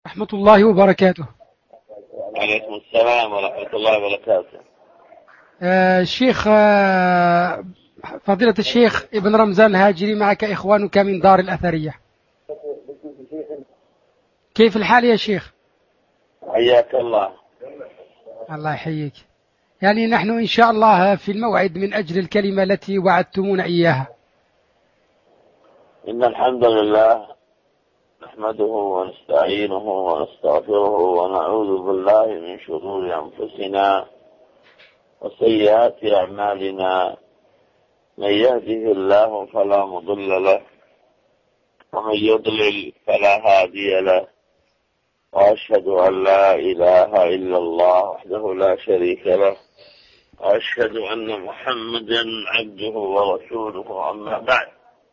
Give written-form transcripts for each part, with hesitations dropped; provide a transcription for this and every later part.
ورحمة الله وبركاته. وعليكم السلام ورحمة الله وبركاته. الشيخ فضيلة الشيخ ابن رمزان الهاجري، معك إخوانك من دار الأثرية. كيف الحال يا شيخ؟ حياك الله. الله يحييك. يعني نحن إن شاء الله في الموعد من أجل الكلمة التي وعدتمونا إياها. إن الحمد لله نحمده ونستعينه ونستغفره ونعوذ بالله من شرور أنفسنا وسيئات أعمالنا. من يهده الله فلا مضل له ومن يضلل فلا هادي له، وأشهد أن لا إله إلا الله وحده لا شريك له، وأشهد أن محمدا عبده ورسوله. أما بعد،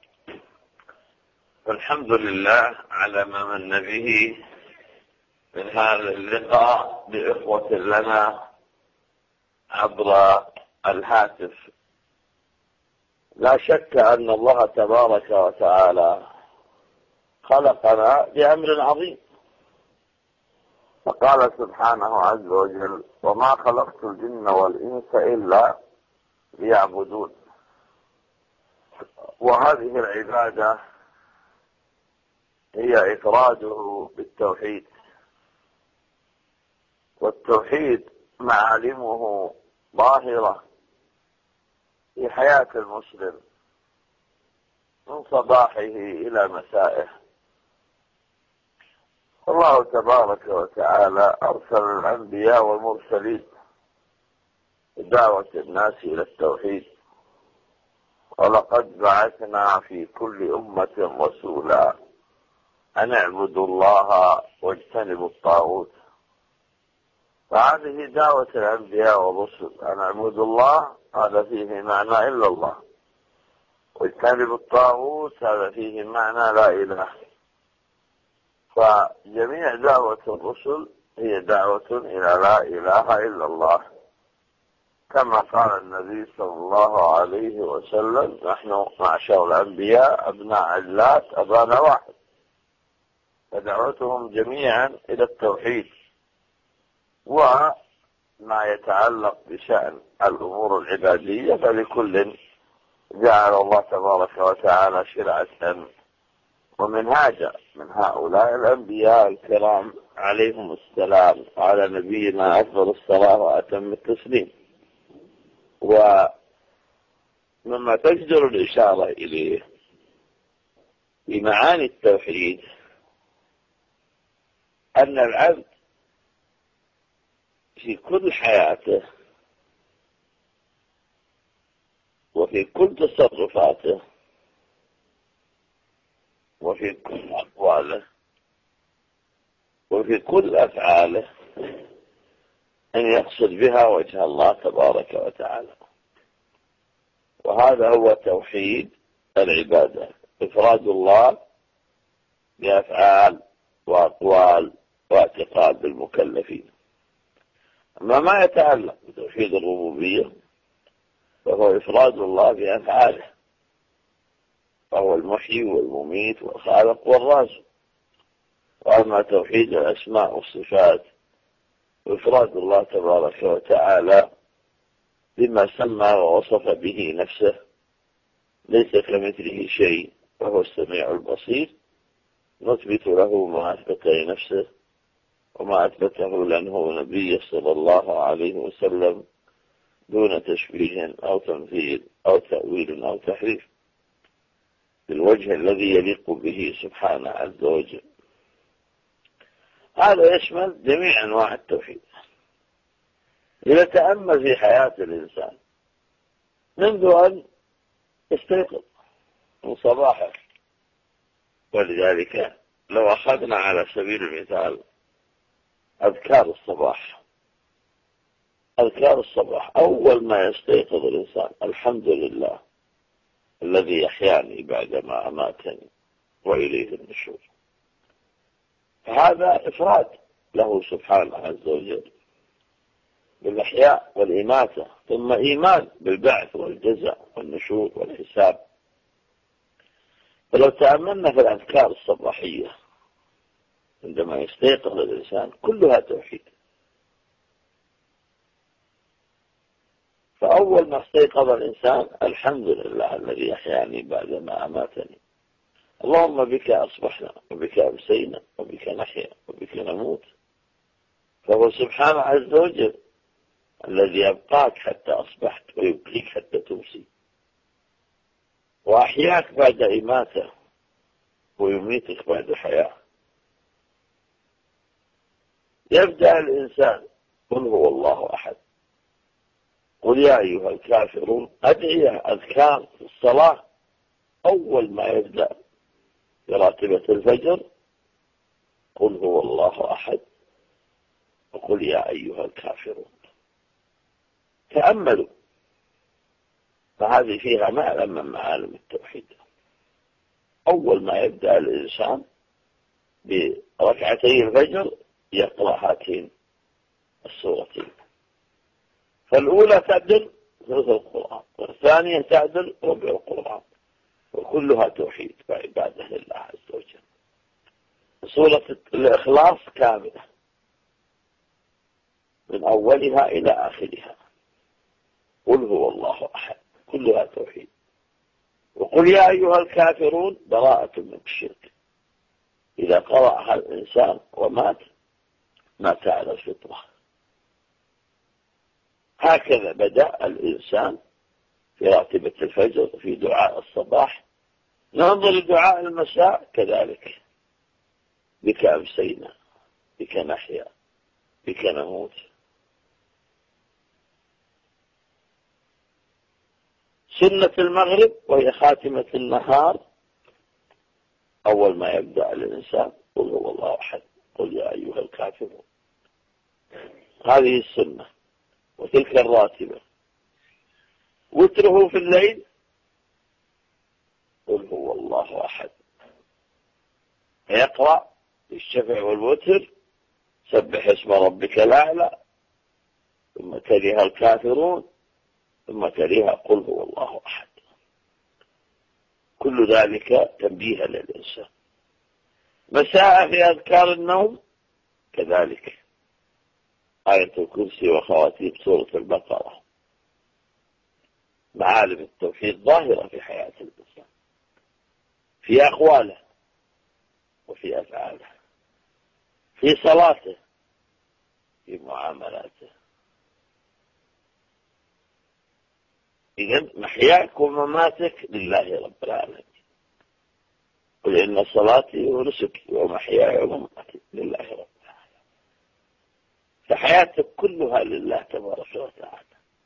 فالحمد لله على ما من به من هذا اللقاء بإخوة لنا عبر الهاتف. لا شك أن الله تبارك وتعالى خلقنا بأمر عظيم، فقال سبحانه عز وجل: وما خلقت الجن والإنس إلا ليعبدون. وهذه العبادة هي إفراده بالتوحيد، والتوحيد معالمه ظاهرة في حياة المسلم من صباحه إلى مسائه. الله تبارك وتعالى أرسل الأنبياء والمرسلين بدعوة الناس إلى التوحيد، ولقد بعثنا في كل أمة رسولا أن اعبدوا الله واجتنبوا الطاغوت. فهذه دعوة الأنبياء والرسل، أن اعبدوا الله هذا فيه معنى إلا الله، واجتنبوا الطاغوت هذا فيه معنى لا إله. فجميع دعوة الرسل هي دعوة إلى لا إله إلا الله، كما قال النبي صلى الله عليه وسلم: نحن معشر الأنبياء أبناء علات أبانا واحد. فدعوتهم جميعا إلى التوحيد. وما يتعلق بشأن الأمور العبادية فلكل جعل الله تبارك وتعالى شرعة ومنهاجا من هؤلاء الأنبياء الكرام عليهم السلام، وعلى نبينا أفضل الصلاة وأتم التسليم. ومما تجدر الإشارة إليه بمعاني التوحيد أن العبد في كل حياته وفي كل تصرفاته وفي كل أقواله وفي كل أفعاله أن يقصد بها وجه الله تبارك وتعالى. وهذا هو توحيد العبادة، إفراد الله بأفعال وأقوال واعتقاد المكلفين. أما ما يتعلق بتوحيد الربوبية فهو إفراد الله بأفعاله، فهو المحيي والمميت والخالق والرازق. وأما توحيد الأسماء والصفات وإفراد الله تبارك وتعالى بما سمى ووصف به نفسه، ليس كمثله شيء وهو السميع البصير، نثبت له ما أثبت لنفسه وما أثبته لأنه نبي صلى الله عليه وسلم دون تشبيه أو تمثيل أو تأويل أو تحريف، بالوجه الذي يليق به سبحانه عز وجل. هذا يشمل جميع أنواع التوحيد. إذا تأمل في حياة الإنسان منذ أن يستيقظ من صباحه، ولذلك لو أخذنا على سبيل المثال أذكار الصباح، أذكار الصباح أول ما يستيقظ الإنسان: الحمد لله الذي يحياني بعدما أماتني وإليه النشور. فهذا إفراد له سبحانه عز وجل بالإحياء والإماتة، ثم إيمان بالبعث والجزاء والنشور والحساب. فلو تأملنا في الأذكار الصباحية عندما يستيقظ الإنسان كلها توحيد. فأول ما استيقظ الإنسان الحمد لله الذي أحياني بعدما أماتني، اللهم بك أصبحنا وبك أمسينا وبك نحيا وبك نموت. فهو سبحانه عز وجل الذي يبقاك حتى أصبحت ويبقيك حتى تمسي، وأحياك بعد إماتة ويميتك بعد حياة. يبدأ الإنسان قل هو الله أحد، قل يا أيها الكافرون، أدعية أذكار في الصلاة أول ما يبدأ براتبة الفجر، قل هو الله أحد وقل يا أيها الكافرون. تأملوا، فهذه فيها معلم من معالم التوحيد. أول ما يبدأ الإنسان بركعتي الفجر يقرأ هاتين السورتين، فالأولى تعدل ثلث القرآن، والثانية تعدل ربع القرآن، وكلها توحيد وعبادة لله عز وجل. سورة الإخلاص كاملة من أولها إلى آخرها، قل هو الله أحد، كلها توحيد. وقل يا أيها الكافرون براءة من الشرك. إذا قرأها الإنسان ومات مات على الفطرة. هكذا بدأ الإنسان في راتبة الفجر، في دعاء الصباح. ننظر دعاء المساء كذلك، بك أمسينا بك نحيا بك نموت. سنة المغرب وهي خاتمة النهار، أول ما يبدأ الإنسان قل هو الله أحد قل يا أيها الكافرون. هذه السنة وتلك الراتبة. وتره في الليل قل هو الله أحد، يقرأ الشفع والوتر سبح اسم ربك الأعلى، ثم تليها الكافرون، ثم تليها قل هو الله أحد. كل ذلك تنبيه للإنسان. مساء في أذكار النوم كذلك آية الكرسي وخواتيم سورة البقرة. معالم التوحيد ظاهرة في حياة الإنسان، في أقواله وفي أفعاله، في صلاته، في معاملاته. إذن محياك ومماتك لله رب العالمين. قل إن صلاتي ونسكي ومحياي ومماتي لله رب العالمين. فحياتك كلها لله تبارك وتعالى.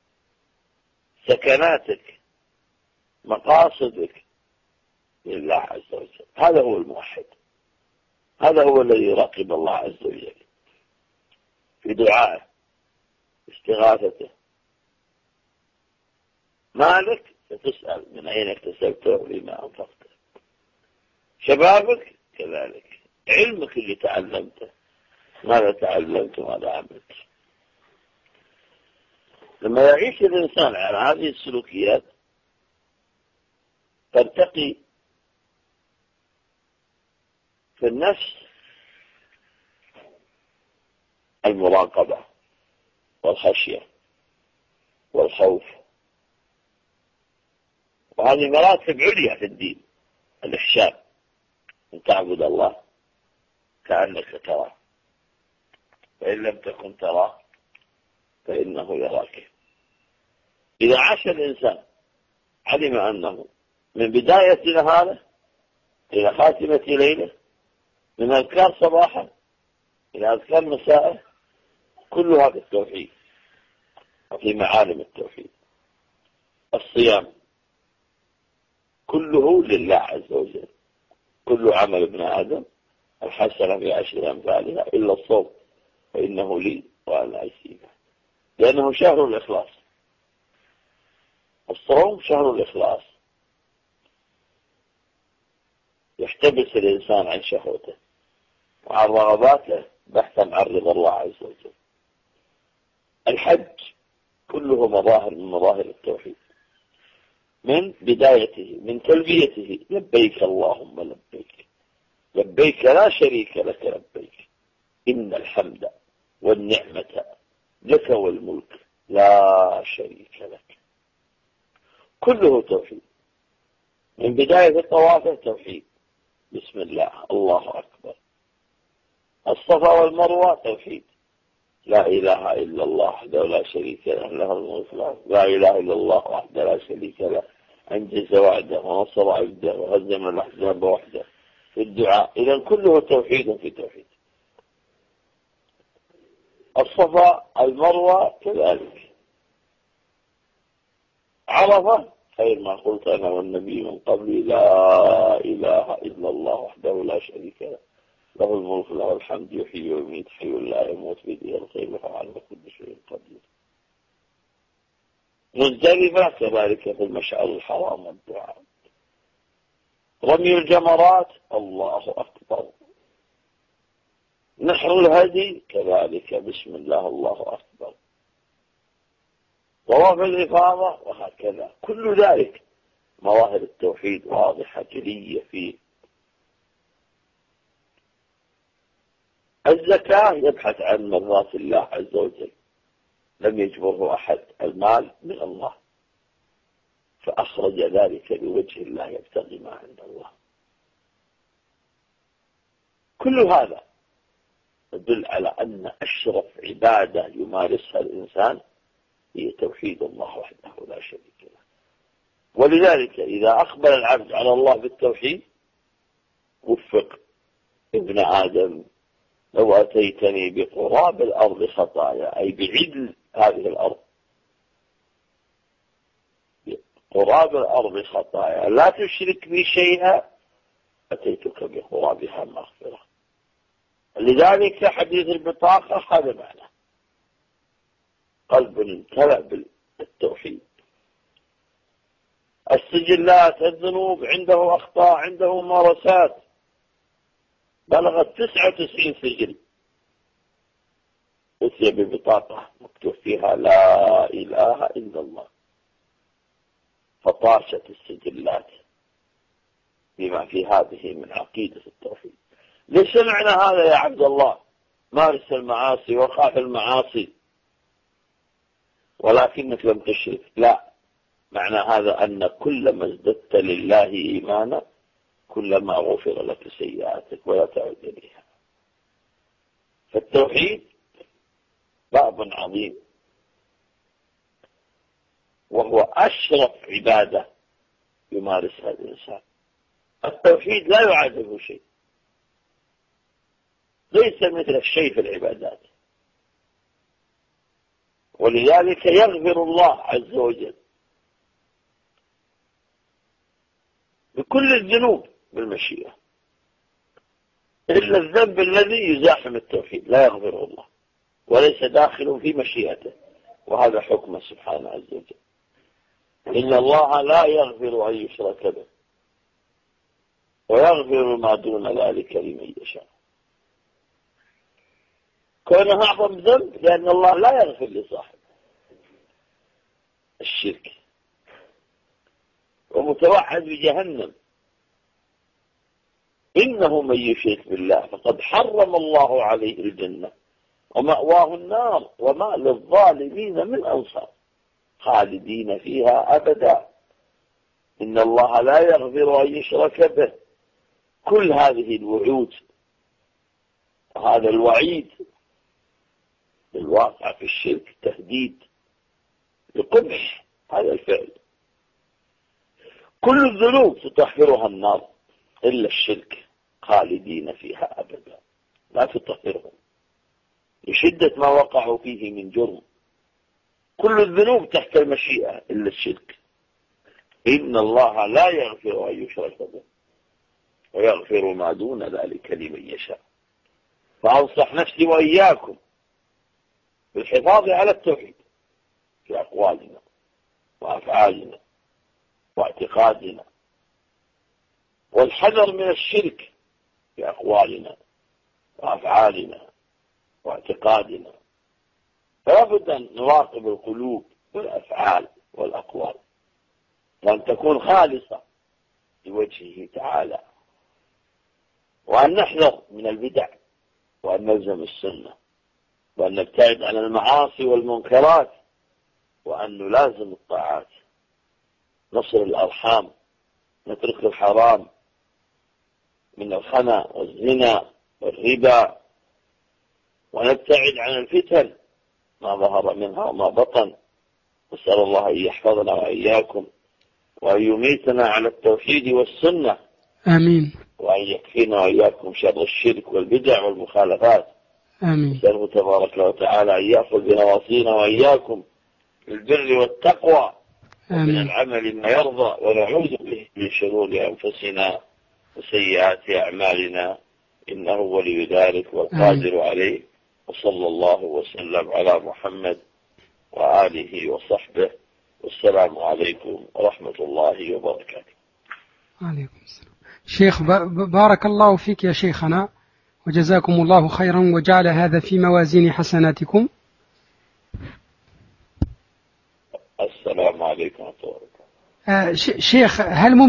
سكناتك مقاصدك لله عز وجل. هذا هو الموحد، هذا هو الذي يراقب الله عز وجل في دعائه استغاثته. مالك ستسأل من أين اكتسبته وفيما أنفقته. شبابك كذلك. علمك اللي تعلمته ماذا تعلمت وماذا عملت. لما يعيش الإنسان على هذه السلوكيات ترتقي في النفس المراقبة والخشية والخوف. وهذه مراتب عليا في الدين. الإحسان أن تعبد الله كأنك تراه، فإن لم تكن تراه فإنه يراك. إذا عاش الإنسان علم أنه من بداية نهاره إلى خاتمة ليله، من أذكار صباحه إلى أذكار مساءه، كلها بالتوحيد وفي معالم التوحيد. الصيام كله لله عز وجل. كل عمل ابن آدم الحسنة بعشر أمثالها إلا الصوم فإنه لي وأنا أجزيه، لأنه شهر الإخلاص. الصوم شهر الإخلاص، يحتبس الإنسان عن شهوته وعن رغباته بحثا عن رضا الله عز وجل. الحج كله مظاهر من مظاهر التوحيد، من بدايته من تلبيته لبيك اللهم لبيك لبيك لا شريك لك لبيك، إن الحمد والنعمة لك والملك لا شريك لك. كله توحيد، من بداية الطواف توحيد، بسم الله الله أكبر. الصفا والمروة توحيد، لا إله إلا الله وحده لا شريك له، له الملك لا إله إلا الله وحده لا شريك له، أنجز وعده ونصر عبده وهزم الأحزاب وحده. في الدعاء إذا كله توحيد في توحيد. الصفا المروة كذلك. عرفة خير ما قلت أنا والنبي من قبلي لا إله إلا الله وحده لا شريك له، له الملك له الحمد يحيي ويميت حي لا يموت بيده الخير وهو على كل شيء قدير. مزدلفة كذلك في المشعر الحرام والدعاء. رمي الجمرات الله أكبر. نحر الهدي كذلك بسم الله الله أكبر. طواف الإفاضة وهكذا. كل ذلك مظاهر التوحيد واضحة جلية فيه. الزكاة يبحث عن مرضات الله عز وجل، لم يجبره أحد، المال من الله، فأخرج ذلك لوجه الله يبتغي ما عند الله. كل هذا يدل على أن أشرف عبادة يمارسها الإنسان هي توحيد الله وحده لا شريك له. ولذلك إذا أقبل العبد على الله بالتوحيد وفق. ابن آدم لو أتيتني بقراب الأرض خطايا، أي بعدل هذه الأرض، قراب الأرض خطايا لا تشرك بي شيئا أتيتك بقرابها مغفرة. لذلك حديث البطاقة هذا معنى قلب امتلأ بالتوحيد. السجلات الذنوب عنده أخطاء، عنده ممارسات بلغت 99 سجل، أتي ببطاقة مكتوب فيها لا إله إلا الله، فطاشت السجلات بما في هذه من عقيدة التوحيد. ليش معنى هذا يا عبد الله؟ مارس المعاصي وقع في المعاصي ولكنك لم تشرك، لا، معنى هذا أن كلما ازددت لله إيمانا كلما غفر لك سيئاتك ولا تعود إليها. فالتوحيد باب عظيم، وهو أشرف عبادة يمارسها الإنسان. التوحيد لا يعادله شيء، ليس مثل الشيء في العبادات. ولذلك يغفر الله عز وجل بكل الذنوب بالمشيئة، إلا الذنب الذي يزاحم التوحيد لا يغفره الله وليس داخل في مشيئته، وهذا حكمه سبحانه عز وجل. إن الله لا يغفر أن يشرك به ويغفر ما دون ذلك لمن يشاء. كونه أعظم ذنب لأن الله لا يغفر لصاحبه الشرك، ومتوعد بجهنم. إنه من يشرك بالله فقد حرم الله عليه الجنة ومأواه النار وما للظالمين من أنصار خالدين فيها أبدا. إن الله لا يغفر أن يشرك به. كل هذه الوعود وهذا الوعيد بالواقع في الشرك تهديد لقبح هذا الفعل. كل الذنوب تطهرها النار إلا الشرك خالدين فيها أبدا لا تطهرهم لشدة ما وقعوا فيه من جرم. كل الذنوب تحت المشيئة إلا الشرك. إن الله لا يغفر أن يشرك به ويغفر ما دون ذلك لمن يشاء. فأنصح نفسي وإياكم بالحفاظ على التوحيد في أقوالنا وأفعالنا واعتقادنا، والحذر من الشرك في أقوالنا وأفعالنا واعتقادنا. فلا بد أن نراقب القلوب والأفعال والأقوال وأن تكون خالصة لوجهه تعالى، وأن نحذر من البدع، وأن نلزم السنة، وأن نبتعد عن المعاصي والمنكرات، وأن نلازم الطاعات، نصل الأرحام، نترك الحرام من الخنا والزنا والربا، ونبتعد عن الفتن ما ظهر منها وما بطن. نسأل الله أن يحفظنا وإياكم، وأن يميتنا على التوحيد والسنة، آمين، وأن يكفينا وإياكم شر الشرك والبدع والمخالفات. آمين. نسأله تبارك وتعالى أن يأخذ بنواصينا وإياكم بالبر والتقوى، ومن العمل ما يرضى، ونعوذ به من شرور أنفسنا وسيئات أعمالنا، إنه ولي ذلك والقادر عليه. وصلى الله وسلم على محمد وآله وصحبه، والسلام عليكم ورحمة الله وبركاته. عليكم السلام. شيخ، بارك الله فيك يا شيخنا، وجزاكم الله خيرا، وجعل هذا في موازين حسناتكم. السلام عليكم ورحمة الله وبركاته. شيخ، هل